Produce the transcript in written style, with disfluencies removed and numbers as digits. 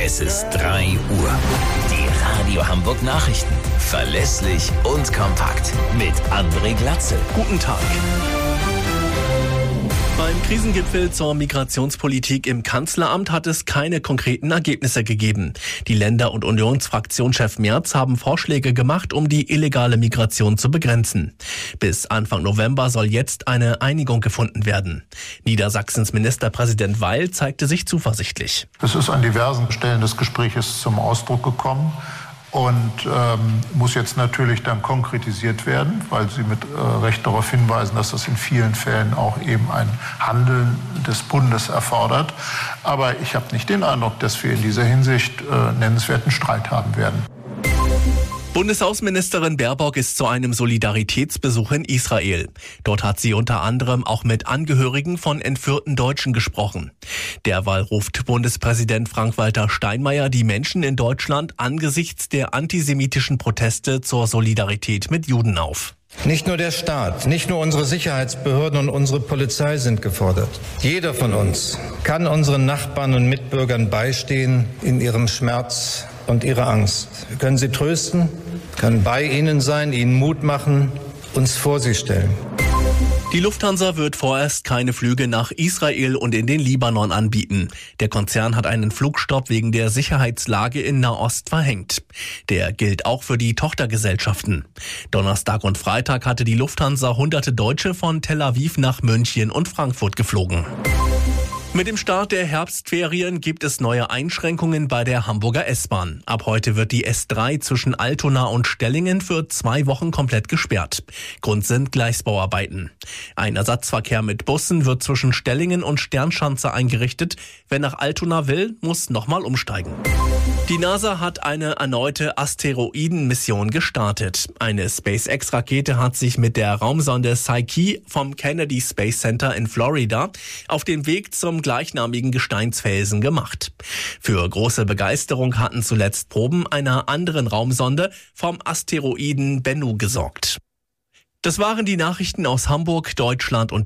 Es ist 3 Uhr. Die Radio Hamburg Nachrichten. Verlässlich und kompakt. Mit André Glatzel. Guten Tag. Beim Krisengipfel zur Migrationspolitik im Kanzleramt hat es keine konkreten Ergebnisse gegeben. Die Länder- und Unionsfraktionschef Merz haben Vorschläge gemacht, um die illegale Migration zu begrenzen. Bis Anfang November soll jetzt eine Einigung gefunden werden. Niedersachsens Ministerpräsident Weil zeigte sich zuversichtlich. Es ist an diversen Stellen des Gespräches zum Ausdruck gekommen und muss jetzt natürlich dann konkretisiert werden, weil Sie mit Recht darauf hinweisen, dass das in vielen Fällen auch eben ein Handeln des Bundes erfordert. Aber ich habe nicht den Eindruck, dass wir in dieser Hinsicht nennenswerten Streit haben werden. Bundesaußenministerin Baerbock ist zu einem Solidaritätsbesuch in Israel. Dort hat sie unter anderem auch mit Angehörigen von entführten Deutschen gesprochen. Derweil ruft Bundespräsident Frank-Walter Steinmeier die Menschen in Deutschland angesichts der antisemitischen Proteste zur Solidarität mit Juden auf. Nicht nur der Staat, nicht nur unsere Sicherheitsbehörden und unsere Polizei sind gefordert. Jeder von uns kann unseren Nachbarn und Mitbürgern beistehen in ihrem Schmerz und ihrer Angst. Wir können sie trösten, können bei ihnen sein, ihnen Mut machen, uns vor sie stellen. Die Lufthansa wird vorerst keine Flüge nach Israel und in den Libanon anbieten. Der Konzern hat einen Flugstopp wegen der Sicherheitslage in Nahost verhängt. Der gilt auch für die Tochtergesellschaften. Donnerstag und Freitag hatte die Lufthansa hunderte Deutsche von Tel Aviv nach München und Frankfurt geflogen. Mit dem Start der Herbstferien gibt es neue Einschränkungen bei der Hamburger S-Bahn. Ab heute wird die S3 zwischen Altona und Stellingen für 2 Wochen komplett gesperrt. Grund sind Gleisbauarbeiten. Ein Ersatzverkehr mit Bussen wird zwischen Stellingen und Sternschanze eingerichtet. Wer nach Altona will, muss nochmal umsteigen. Die NASA hat eine erneute Asteroidenmission gestartet. Eine SpaceX-Rakete hat sich mit der Raumsonde Psyche vom Kennedy Space Center in Florida auf den Weg zum gleichnamigen Gesteinsfelsen gemacht. Für große Begeisterung hatten zuletzt Proben einer anderen Raumsonde vom Asteroiden Bennu gesorgt. Das waren die Nachrichten aus Hamburg, Deutschland und